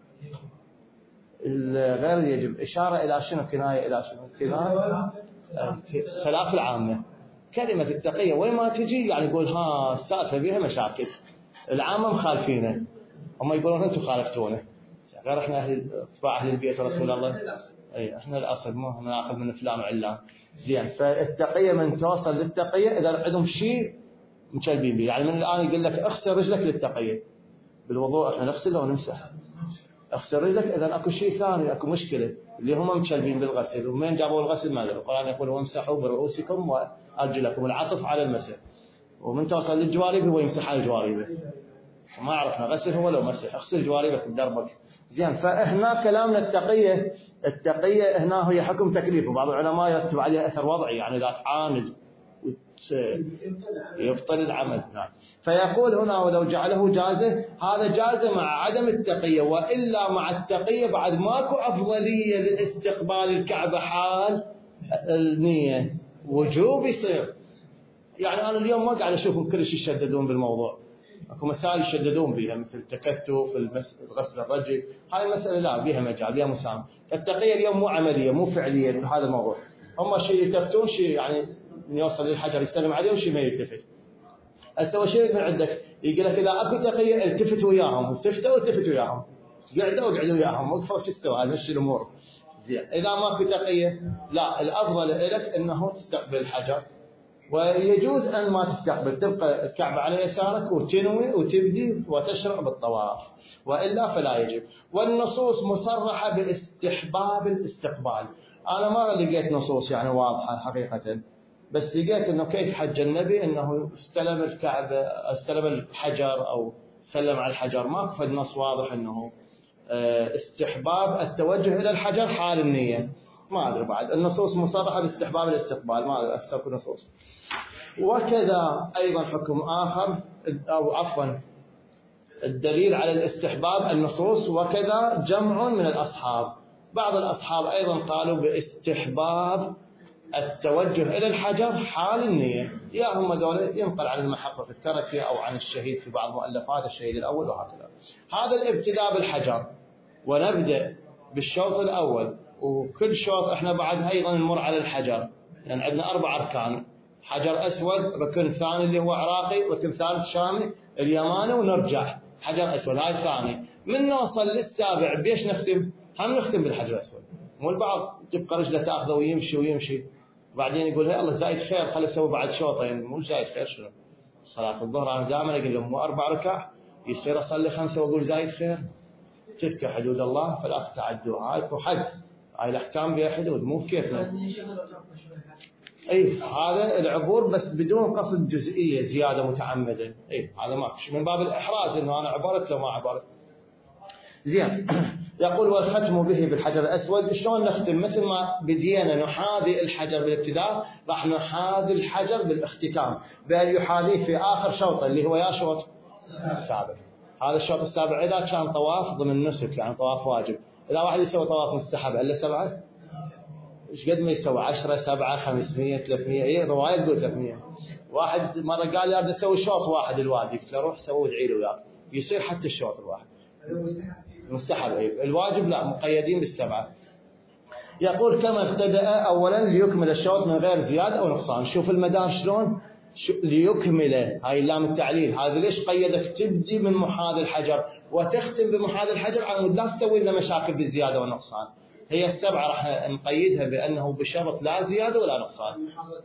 غير يجب اشاره الى شنو؟ كنايه الى شنو؟ كنايه خلاف العامه. كلمة التقية وين ما تجي يعني يقول السالفة بها مشاكل، العامة مخالفينه. هم يقولون أنتم خالفتونا، غير إحنا اتباع أهل البيت رسول الله. أي إحنا الأصل مو ناخذ من فلان وعلان. زين، فالتقية من توصل للتقية إذا عندهم شيء مشلبين به، يعني من الآن يقول لك اغسل رجلك للتقية. بالوضوء إحنا نغسل أو نمسح؟ اغسل رجلك، إذا أكو شيء ثاني، أكو مشكلة اللي هم مشلبين بالغسل. ومن جابوا الغسل ما أدري. القرآن يقول وامسحوا برؤوسكم وأرجلكم، العطف على المسح. ومن توصل للجوارب هو يمسح على الجوارب. ما عرفنا غسل هو لو مسح، اغسل جواربك بدربك. زين، فهنا كلامنا التقية هنا هي حكم تكليف، وبعض العلماء يرتب عليها أثر وضعي، يعني لا تعاند يبطل العمل. نعم. فيقول هنا ولو جعله جازة، هذا جازة مع عدم التقية، وإلا مع التقية بعد ماكو أفضلية لاستقبال الكعبة حال النية، وجوب يصير. يعني أنا اليوم ما قاعد أشوفهم كلش يشددون بالموضوع، اكو مسائل يشددون بها مثل التكتف، غسل الرجل، هاي المسألة لا بها مجال، بها مسامح. التقية اليوم مو عملية مو فعلية في هذا الموضوع. هم شيء يلتفتون، شيء يعني يوصل للحجر يستلم عليه، وشيء ما يلتفت. استوى شيء من عندك يقول لك إذا اكو تقية التفت وياهم، التفت وياهم، قعدوا وياهم، وقفوا شو استوى، مشي الأمور. زين، إذا ماكو تقية لا، الأفضل لك أنه تستقبل الحجر، ويجوز أن ما تستقبل، تبقى الكعبة على يسارك وتنوي وتبدي وتشرع بالطواف، وإلا فلا يجب. والنصوص مصرحة باستحباب الاستقبال. أنا ما لقيت نصوص يعني واضحة حقيقة، بس لقيت أنه كيف حج النبي أنه استلم الكعبة، استلم الحجر أو سلم على الحجر، ما فد نص واضح أنه استحباب التوجه إلى الحجر حال النية. ما أدري بعد النصوص مصرحة باستحباب الاستقبال، ما أدري أكثر نصوص. وكذا أيضا حكم آخر، أو عفوا الدليل على الاستحباب النصوص، وكذا جمع من الأصحاب. بعض الأصحاب أيضا قالوا باستحباب التوجه إلى الحجر حال النية، يا هم دول ينقل عن المحقق التركي أو عن الشهيد في بعض مؤلفات الشهيد الأول وهكذا. هذا الابتداء بالحجر، ونبدأ بالشوط الأول، وكل شوط احنا بعد أيضا نمر على الحجر، يعني عندنا 4 أركان: حجر أسود، ركن ثاني اللي هو عراقي، ركن ثالث شامي اليماني، ونرجع حجر أسود، هاي الثاني. من نوصل للسابع بيش نختم؟ هم نختم بالحجر الأسود. مو البعض تبقى رجله تاخذه ويمشي وبعدين يقول هي الله زايد خير خلي اسوي بعد شوطين. مو زايد خير شنو؟ صلاة الظهر أنا دائما أقول لهم مو 4 ركع، يصير أصلي 5 وأقول زايد خير؟ تلك حدود الله فلا تتعدوها. هاي حد، هاي الأحكام بها حدود، مو كيفنا. هذا العبور بس بدون قصد جزئية زيادة متعمدة. هذا ما فيش، من باب الإحراز إنه أنا عبرت لو ما عبرت. زين. يقول والختم به بالحجر الأسود. شلون نختم؟ مثل ما بدينا نحاذي الحجر بالابتداء، راح نحاذي الحجر بالاختتام، بأن يحاذيه في آخر شوط اللي هو يا شوط السابع. هذا الشوط السابع إذا كان طواف ضمن نسك، يعني طواف واجب. إذا واحد يسوي طواف مستحب إلا 7، إيش قد ما يسوي؟ 10 7 500 300. رواية تقول 300. واحد مرة قال لي أريد أسوي شوط واحد الوادي، قلت له روح سوي وادعي له وياك، يصير حتى الشوط الواحد مستحب. الواجب لا، مقيدين بالسبعة. يقول كما ابتدأ أولا ليكمل الشوط من غير زيادة أو نقصان. شوف المدار شلون ليكمله، هاي اللام التعليل. هذا ليش قيدك تبدي من محاذ الحجر وتختم بمحاذ الحجر، على مود لا تسوي لنا مشاكل بالزيادة والنقصان. هي السبعة راح نقيدها بأنه بشرط لا زيادة ولا نقصان.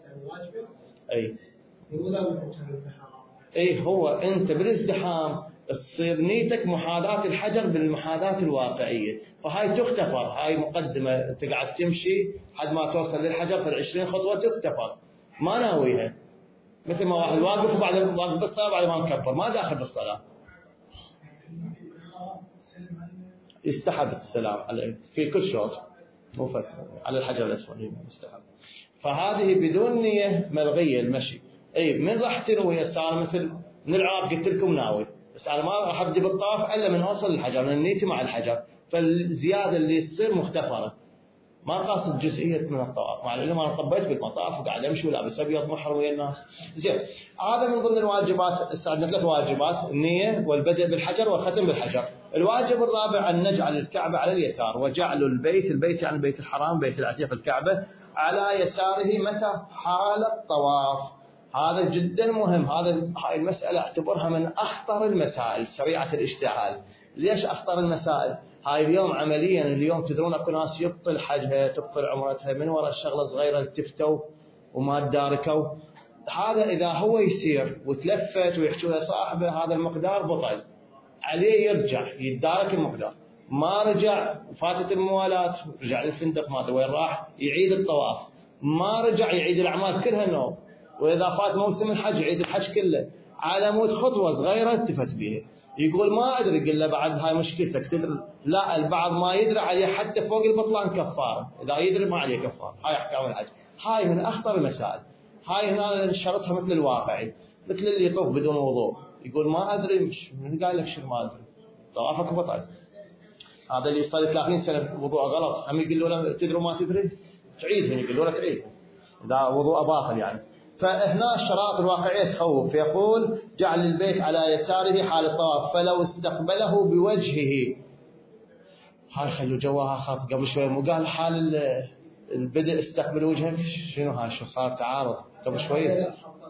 هو أنت بالازدحام تصير نيتك محاذاة الحجر بالمحاذاة الواقعية، فهاي تختفر. هاي مقدمة، أنت قاعد تمشي حد ما توصل للحجر في 20 خطوة تختفر، ما ناويها. مثل ما واحد واقف وبعد واقف بالصلاة بعد ما مكبر ما داخل بالصلاة، يستحب السلام في كل شوط، مو على الحجر الأسود يستحب. فهذه بدون نية ملغية المشي. من راح تنوي السلام؟ مثل من العراق قلت لكم ناوي، بس أنا ما راح أبدي بالطواف إلا من أوصل للحجر، لأن نيتي مع الحجر، فالزيادة اللي تصير مختفرة، ما قاصد جزئية من الطواف. مع العلم أنا طبيت بالمطاف وقاعد أمشي ولابس أبيض محر ويا الناس. زين، هذا من ضمن الواجبات. استعدنا 3 واجبات: النية والبدء بالحجر والختم بالحجر. الواجب الرابع أن نجعل الكعبة على اليسار، وجعل البيت يعني بيت الحرام بيت العتيق الكعبة على يساره متى؟ حال الطواف. هذا جدا مهم. هاي المسألة اعتبرها من أخطر المسائل شريعة الاشتعال. ليش أخطر المسائل؟ هاي اليوم عمليا اليوم تدرون اكو ناس يبطل حجها تبطل عمرتها من وراء الشغله صغيره اللي تفتوا وما تداركوا. هذا اذا هو يصير وتلفت ويحكوا له صاحبه هذا المقدار بطل، عليه يرجع يتدارك المقدار. ما رجع فاتت الموالاه، رجع للفندق ما وين راح يعيد الطواف، ما رجع يعيد الاعمال كلها النوم. واذا فات موسم الحج يعيد الحج كله على مود خطوه صغيره التفت بها. يقول ما ادري، قل له بعد هاي مشكلتك تدري. لا البعض ما يدري عليه حتى فوق البطلان كفاره، اذا يدري ما عليه كفاره. هاي احكام الحج، هاي من اخطر المسائل. هاي هنا شرطها مثل الواقعي، مثل اللي يطوف بدون وضوء يقول ما ادري. من قال لك شو ما ادري؟ طوافك بطل. هذا اللي صار 30 سنه وضوء غلط هم يقولوا له تدري ما تدري تعيدهم، يقولوا لك عيد اذا وضوء باطل يعني. فهنا الشرائط الواقعية تخوف. فيقول جعل البيت على يساره حال الطواف فلو استقبله بوجهه. هاي خلوا جواها خاط قبل شوي مو قال حال البدء استقبل وجهك؟ شنو هاي شو صار تعارض قبل شوي؟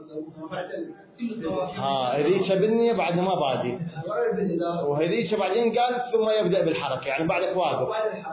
هذيك بالنية بعد ما بادي، وهذيك بعدين قال ثم يبدأ بالحركة يعني بعدك واقف.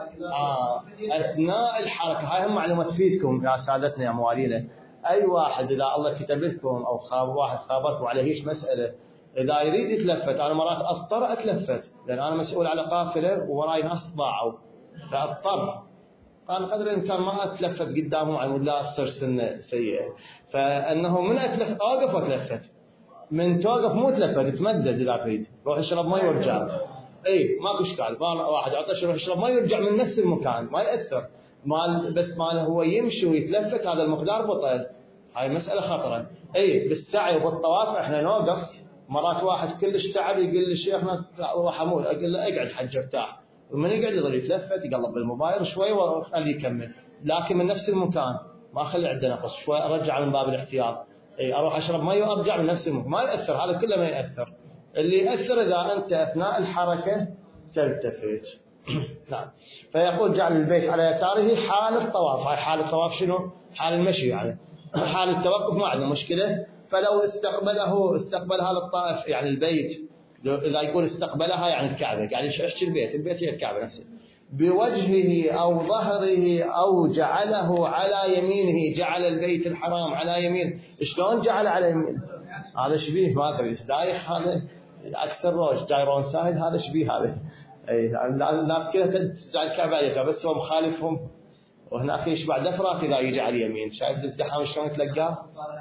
أثناء الحركة. هاي هم معلومة تفيدكم يا سادتنا يا موالينا. أي واحد إذا الله كتب لكم أو واحد خابركم على هيش مسألة، إذا يريد يتلفت، أنا مرات أضطر أتلفت لأن أنا مسؤول على قافلة ووراي ناس ضاعوا، فأضطر أنا قدر الإمكان ما أتلفت قدامهم على مود لا تصير سنة سيئة. فأنه من أتلفت أوقف وأتلفت، من توقف مو تلفت تمدد إذا تريد روح اشرب مي وارجع. أي ماكو إشكال، واحد عطش يروح يشرب مي ويرجع من نفس المكان ما يأثر. بس ماله هو يمشي ويتلفت هذا المقدار بطل. هاي مسألة خطرة. أي بالسعي وبالطواف إحنا نوقف. مرات واحد كلش تعب يقول لي شيخنا وحمود، أقول له اقعد حج ارتاح، ومن يقعد يظل يتلفت يقلب بالموبايل شوي وخليه يكمل، لكن من نفس المكان ما أخلي عنده نقص، شوي أرجع من باب الاحتياط. أي أروح أشرب مي وأرجع من نفس المكان، ما يأثر. هذا كله ما يأثر. اللي يأثر إذا أنت أثناء الحركة تلتفت. نعم. فيقول جعل البيت على يساره حال الطواف. هاي حال الطواف شنو؟ حال المشي يعني. حال التوقف ما عندنا مشكلة. فلو استقبل هذا الطائف يعني البيت، إذا يقول استقبلها يعني الكعبة، يعني احكي البيت هي الكعبة نفسه، بوجهه أو ظهره أو جعله على يمينه. جعل البيت الحرام على يمين. شلون جعل على يمين؟ هذا شبيه ما أدري دايخ، هذا أكثر روج جايرون سايد، هذا شبيه هذا. الناس كلها تجعل الكعبة بس هو مخالفهم. وهناك يشبع دفرات إذا يجي على اليمين. شايف الزحام شلون تلقاه؟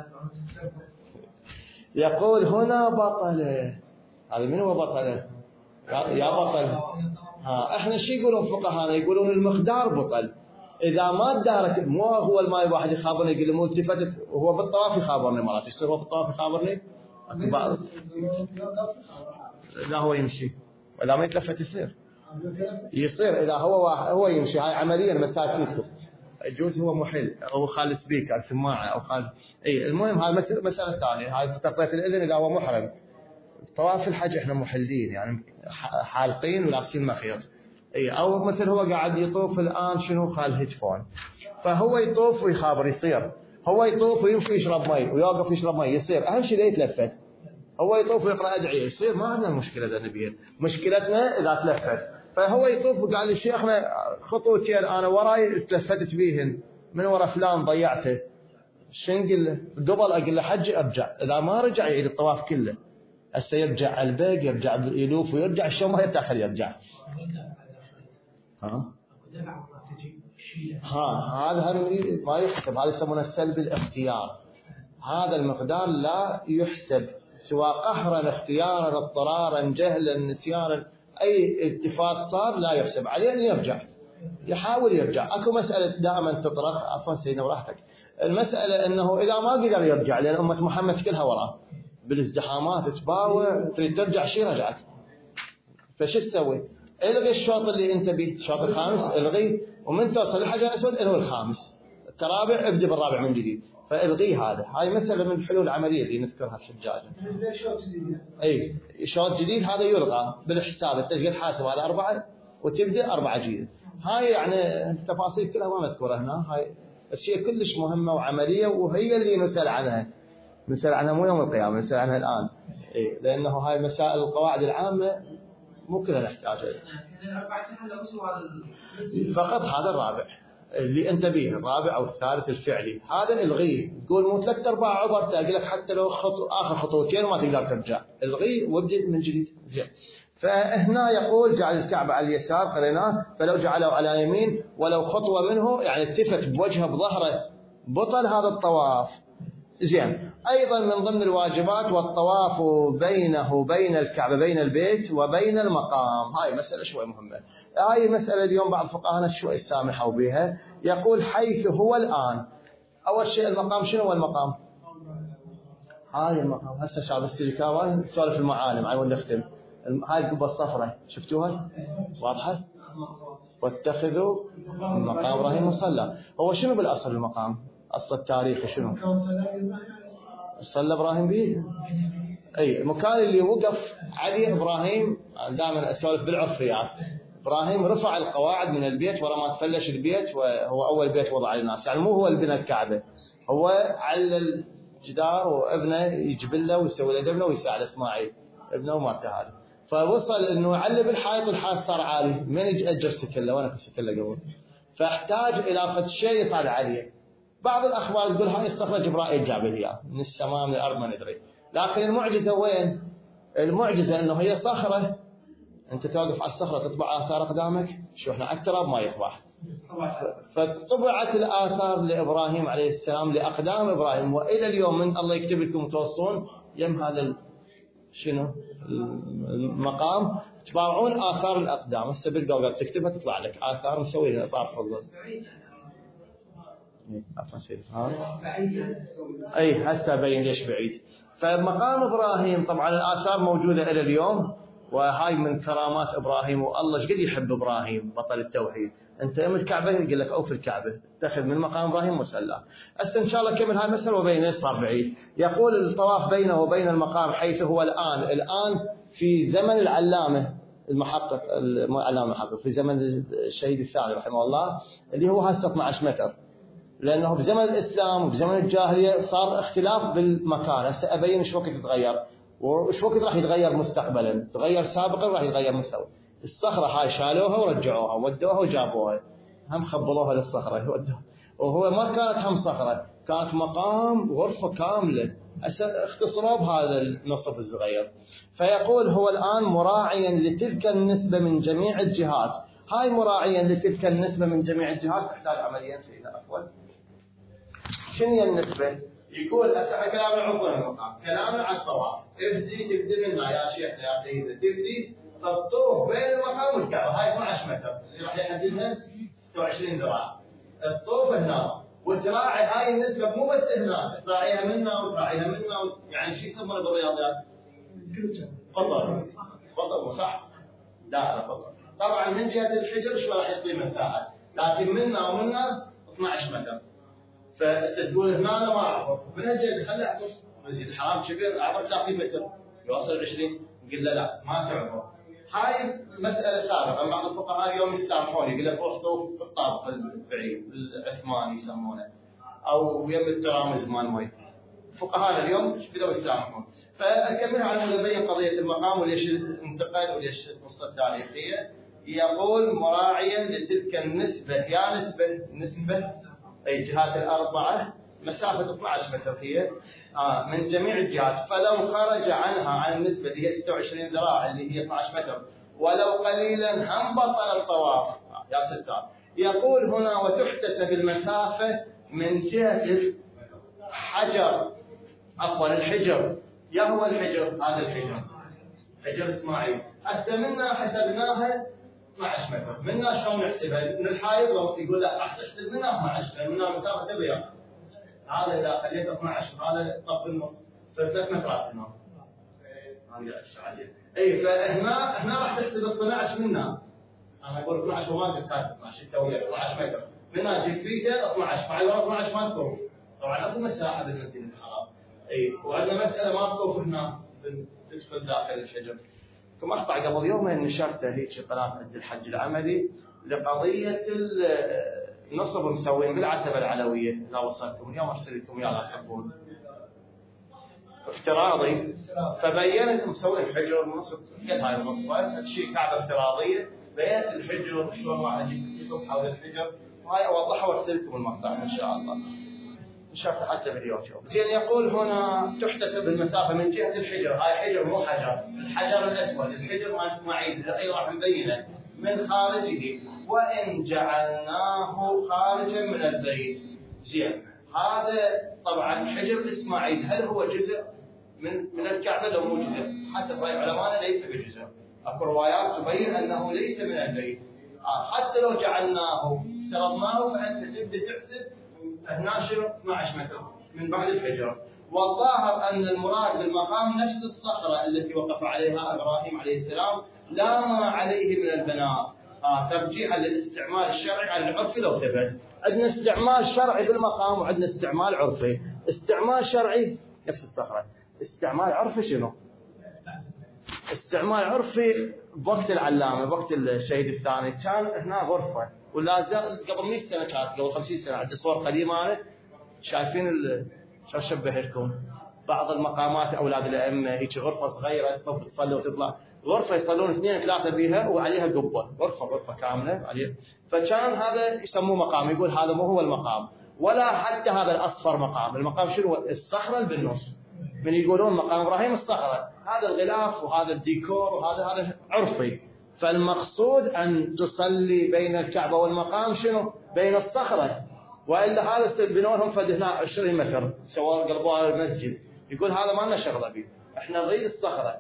يقول هنا بطله. هذا من هو بطله؟ يا بطل. احنا شو يقولون فقهانا؟ يقولون المقدار بطل. إذا ما تدارك مو هو الماء واحد يخابرني يقول لي مو التفتت، وهو بالطواف يخابرني مرات يصير هو بالطواف يخابرني. لا هو يمشي وإذا ما يتلفت يصير إذا هو يمشي. هاي عمليا مسائل فيكم. الجوز هو محل أو خال سبيكر سماعة أو خال المهم هاي مسألة ثانية. هاي تقطيع الإذن إذا هو محرم. طواف الحج إحنا محلين يعني حالقين ولابسين مخيط. أو مثل هو قاعد يطوف الآن شنو خال هيدفون، فهو يطوف ويخابر يصير. هو يطوف ويمشي يشرب مي ويوقف يشرب مي يصير. أهم شيء لا يتلفت. هو يطوف ويقرأ أدعية يصير. ما عندنا مشكلة ذا نبيل. مشكلتنا إذا تلفت. فهو يطوف وقال لي شيخنا خطوتي أنا وراي تلفتت بيهن من ورا فلان ضيعته. شنقل له؟ قبل أقول له حج أرجع. إذا ما رجع يعيد الطواف كله. هسه يرجع على الباقي يرجع يلوف ويرجع شو ما يتأخر يرجع. هذا ما يحسب. هذا يسمونه السلب الاختيار. هذا المقدار لا يحسب سواء قهرا اختيارا اضطرارا جهلا نسيانا. أي التفات صار لا يحسب عليه أن يرجع، يحاول يرجع. أكو مسألة دائما تطرق. عفوا سيدنا وراحتك. المسألة أنه إذا ما قدر يرجع لأن أمة محمد كلها وراه بالازدحامات تباوع تريد ترجع شي رجعك. فش تسوي؟ الغي الشوط اللي انت بيه الشوط الخامس الغيه، ومن توصل للحجر الأسود الغي الخامس الرابع ابدأ بالرابع من جديد. فالغي هذا. هاي مسألة من الحلول العملية اللي نذكرها الحجاج. اي شوط جديد هذا يلغى بالحساب. انت قد حاسب هذا 4 وتبدأ 4 جديد. هاي يعني التفاصيل كلها ما مذكورة هنا. هاي الشيء كلش مهمة وعملية، وهي اللي نسأل عنها مو يوم القيامة، نسأل عنها الآن. لأنه هاي مسائل القواعد العامة مو كلها نحتاجه. فقط هذا الرابع اللي انت به، الرابع او الثالث الفعلي، هذا الغيه. تقول مو 3/4 عبر، تلاقي لك حتى لو اخر خطوتين ما تقدر ترجع، الغيه وابدا من جديد. زين. فهنا يقول جعل الكعبة على اليسار، قريناه، فلو جعله على اليمين ولو خطوة منه، يعني التفت بوجهه بظهره، بطل هذا الطواف. زين. أيضا من ضمن الواجبات والطواف بينه وبين الكعبة، بين البيت وبين المقام. هاي مسألة شوي مهمة، هاي مسألة اليوم بعض فقهاءنا شوي سامحوا بها. يقول حيث هو الآن. أول شيء المقام، شنو هو المقام؟ هاي المقام. هسه شعب السيليكاوان سولف المعالم على نختم. هاي القبة الصفراء شفتوها؟ واضحة؟ واتخذوا مقام إبراهيم مصلى. هو شنو بالأصل المقام؟ أصل التاريخي شنو؟ صلى إبراهيم به. أي المكان اللي وقف عليه إبراهيم. دائما أسولف بالعرفيات. إبراهيم رفع القواعد من البيت ورا ما تفلش البيت، وهو أول بيت وضع للناس، يعني مو هو اللي بنى الكعبة، هو على الجدار وابنه يجيب له ويسوي له دبله ويساعد إسماعيل ابنه ومرته هذا. فوصل انه يعلب الحائط والحائط صار عالي، من يجي اجر سكله؟ وانا في سكله قبل، فاحتاج الى فد شيء يصعد عليه. بعض الاخبار تقول هاي الصخره جبرائيل جاب لي اياها من السماء من الارض ما ندري، لكن المعجزه وين؟ المعجزه انه هي صخره، انت توقف على الصخره تطبع اثار اقدامك، شو احنا على التراب ما يطبع. فطبعت الاثار لابراهيم عليه السلام لاقدام ابراهيم، والى اليوم من الله يكتب لكم توصون يم هذا شنو المقام تباعون آثار الأقدام. هسه بالجوجل تكتبها تطلع لك آثار مسويها إطار فضل. أي هسه بين ليش بعيد. فمقام إبراهيم طبعا الآثار موجودة إلى اليوم، وهاي من كرامات إبراهيم. والله ايش قد يحب إبراهيم بطل التوحيد. أنت يوم الكعبة يقول لك أوف الكعبة، تأخذ من مقام إبراهيم مسلى. هسه إن شاء الله كمل هاي المسألة. وبين صار بعيد. يقول الطواف بينه وبين المقام حيث هو الآن في زمن العلامة المحقق، العلامة المحقق في زمن الشهيد الثاني رحمه الله، اللي هو هسه 12 متر، لأنه بزمن الإسلام وبزمن الجاهلية صار اختلاف بالمكان. هسه أبين شو وقت يتغير وش وقت راح يتغير مستقبلا، تغير سابقا راح يتغير مستقبلا. الصخرة هاي شالوها ورجعوها ودوها وجابوها، هم خبلوها للصخرة ودوها، وهو ما كانت هم صخرة، كانت مقام غرفة كاملة. اختصروا بهذا النصف الصغير. فيقول هو الآن مراعيا لتلك النسبة من جميع الجهات. هاي مراعيا لتلك النسبة من جميع الجهات تحتاج عمليا سيدة عفوا. شنو هي النسبة؟ يقول هسه كلامنا عفوا المقام، كلامنا عن الطواف. تبدي منا يا شيخ يا سيدة، تبدي الطوف بين المقام والكعبة، هاي 12 متر اللي راح يحددها 26 ذراع. الطوف هنا وتراعي هاي النسبة، مو بس هنا تراعيها منا وتراعيها منا يعني شو يسمونه بالرياضيات؟ قطر صح؟ دائرة قطر. طبعا من جهة الحجر شو راح يعطي مساحة، لكن منا ومنا 12 متر. فتقول هنا انا ما اعبر، من جهة خلي اعبر، مسجد الحرام كبير اعبر 30 متر يوصل 20، يقول لا ما تعبر. هاي المسألة سابقا بعض الفقهاء اليوم يسامحون، يقول لك روح طوف بالطابق البعيد العثماني يسمونه، او يم الترامز مال مي. فقهاء اليوم بدأوا يسامحون. فأكملها عن نبين قضية المقام وليش انتقل وليش القصة التاريخية. يقول مراعيا لتلك النسبة، يا نسبة أي جهات الأربعة، مسافة 12 متر هي من جميع الجهات، فلو خرج عنها عن النسبة اللي هي 26 ذراع اللي هي 12 متر ولو قليلا هم بطل الطواف يا ستار. يقول هنا وتحتسب المسافة من جهة الحجر، عفوا الحجر، يا هو الحجر هذا الحجر حجر إسماعيل. هسه منا حسبناها 12 متر، منا شلون نحسبها؟ من الحائط يقول لا راح تحسب منا 12، منا مسافة تضيع. هذا إذا خليت 12 هذا طب النص صار 3 مترات هنا. هذه الشعالية. أي فهنا راح تحسب 12 منا. أنا أقول 12 وما قلت 12 التوية 12 متر. منا جيب فيها 12 مع الورق 12 ما تطوف. طبعا أكو مساحة بالمسجد الحرام. أي وعندنا مسألة ما تطوف هنا تدخل داخل الحجر. كما أقطع قبل يومين نشرته هيك قناة عند الحج العملي لقضية النصب مسوين بالعتبة العلوية. إذا وصلتم اليوم أرسل لكم إياه لا تحبون. افتراضي، فبينت مسوين حجر نص قد هاي الغرفة، شيء كعبة افتراضية، بينت الحجر شلون واحد يقوم حول الحجر، وهاي أوضحها وارسل لكم المقطع إن شاء الله. شرح حتى باليوتيوب. زين يقول هنا تحتسب المسافة من جهة الحجر، هاي حجر مو حجر، الحجر الأسود، الحجر مال إسماعيل أي راح نبينه من خارجه، وإن جعلناه خارجا من البيت. زين هذا طبعا حجر إسماعيل هل هو جزء من الكعبة لو مو جزء؟ حسب رأي علماء ليس بجزء، اكو روايات تبين أنه ليس من البيت. حتى لو جعلناه افترضناه فأنت تبدأ تحسب هنا شنو 12 متر من بعد الحجر. والظاهر أن المراد بالمقام نفس الصخرة التي وقف عليها إبراهيم عليه السلام لا ما عليه من البناء، ترجيحا للاستعمال الشرعي على العرفي لو ثبت. عندنا استعمال شرعي بالمقام وعندنا استعمال عرفي. استعمال شرعي نفس الصخرة، استعمال عرفي شنو؟ استعمال عرفي بوقت العلامة بوقت الشهيد الثاني كان هنا غرفة، ولا قبل 100 سنة كانت، قبل 50 سنة عندي صور قديمة أنا شايفين شو شبه لكم بعض المقامات أولاد الأئمة هيك غرفة صغيرة تصلي وتطلع، غرفة يصلون 2 3 بها وعليها قبة، غرفة كاملة عليها. فكان هذا يسموه مقام، يقول هذا مو هو المقام ولا حتى هذا الأصفر مقام. المقام شنو؟ الصخرة اللي بالنص، من يقولون مقام إبراهيم الصخرة، هذا الغلاف وهذا الديكور وهذا عرفي. فالمقصود أن تصلي بين الكعبة والمقام شنو؟ بين الصخرة، وإلا هذا بنورهم فدهنا 20 متر سواء قلبوها المسجد. يقول هذا ما لنا شغلة به، احنا نريد الصخرة.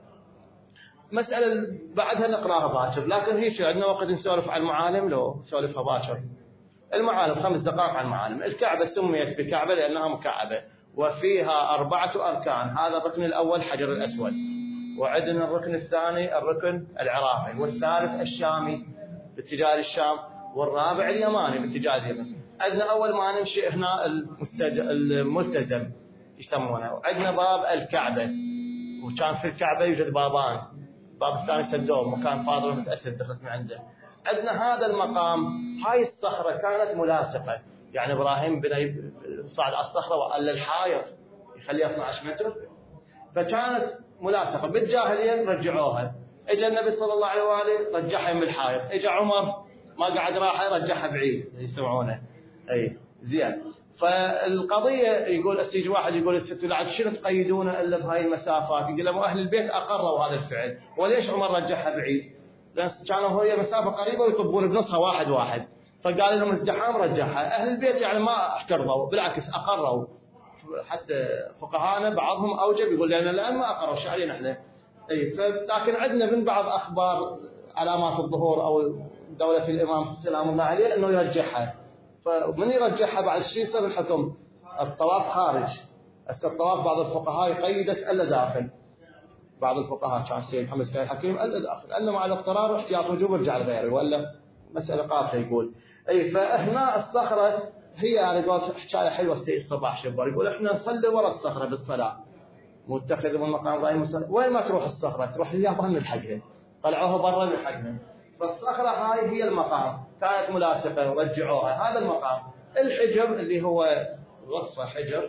مسألة بعدها نقراها باكر، لكن هيك عندنا وقت نسولف عن المعالم لو نسولفها باكر. المعالم 5 دقائق عن المعالم. الكعبة سميت بكعبة لأنها مكعبة وفيها 4 أركان. هذا الركن الأول حجر الأسود، وعندنا الركن الثاني الركن العراقي، والثالث الشامي باتجاه الشام، والرابع اليماني باتجاه اليمن. عندنا أول ما نمشي هنا الملتزم يسمونه، وعندنا باب الكعبة، وكان في الكعبة يوجد بابان، باب الثاني سدوه مكان فاضل متأسد دخلت من عنده. عندنا هذا المقام، هاي الصخرة كانت ملاصقة، يعني إبراهيم بنى صعد على الصخرة وقال الحائط يخليها 12 متر، فكانت ملاصقة. بالجاهلية رجعوها، اجى النبي صلى الله عليه وآله رجعها من الحائط، اجى عمر ما قعد راحة رجعها بعيد يسمعونه. اي زين. فالقضية يقول يجي واحد يقول الست لعد شنو تقيدونه الا بهاي المسافات؟ يقول لهم اهل البيت اقروا هذا الفعل، وليش عمر رجعها بعيد؟ لان كانوا هي مسافة قريبة ويطبون بنصها واحد، فقال لهم ازدحام رجعها. اهل البيت يعني ما احترضوا، بالعكس اقروا. حتى فقهانا بعضهم اوجب يقول لنا الان ما اقروا شو علينا احنا. اي لكن عندنا من بعض اخبار علامات الظهور او دولة الامام سلام الله عليه انه يرجعها، فمن يرجعها بعد شيء يصير الحكم الطواف خارج. هسه الطواف بعض الفقهاء يقيدك الا داخل، بعض الفقهاء كان السيد محمد السيد الحكيم الا داخل، الا مع الاضطرار احتياط وجوب ارجع لغيره، ولا مساله قاطعه يقول. اي فهنا الصخره هي على قولت حكايه حلوه السيد صباح شبر يقول احنا نصلي ورا الصخره بالصلاه، متخذ من مقام ابراهيم وين ما تروح الصخره تروح اليابان نلحقها، طلعوها برا نلحقها. فالصخره هاي هي المقام، كانت ملاصقه ورجعوها. هذا المقام. الحجر اللي هو غرفه حجر،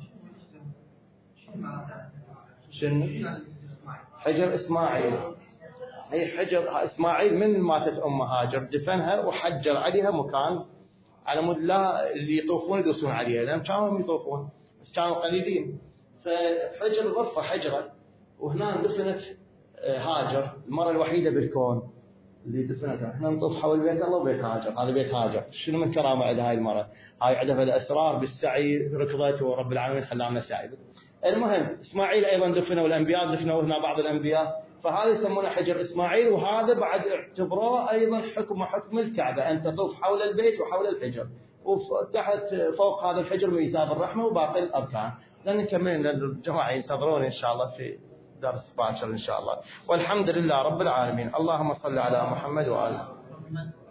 شنو؟ حجر اسماعيل. هي حجر اسماعيل من ماتت هاجر دفنها وحجر عليها مكان على مود لا اللي يطوفون يدوسون عليها، لان كانوا يطوفون بس كانوا قليلين. فحجر غرفه حجره، وهنا دفنت هاجر، المرأة الوحيدة بالكون اللي دفنتها. احنا نطوف حول بيت الله وبيت هاجر، هذا بيت هاجر. شنو من كرامة عندها هاي المرأة؟ هاي عندها الأسرار بالسعي، ركضت ورب العالمين خلانا سعي. المهم إسماعيل أيضا دفنه، والأنبياء دفنوا هنا بعض الأنبياء، فهذا يسمونه حجر إسماعيل. وهذا بعد اعتبروه أيضا حكم الكعبة، أن تطوف حول البيت وحول الحجر، وتحت فوق هذا الحجر ميزاب الرحمة وباقي الأركان. لأن نكمل لأن الجماعة ينتظرون إن شاء الله في درس باكر إن شاء الله. والحمد لله رب العالمين. اللهم صل على محمد وآله.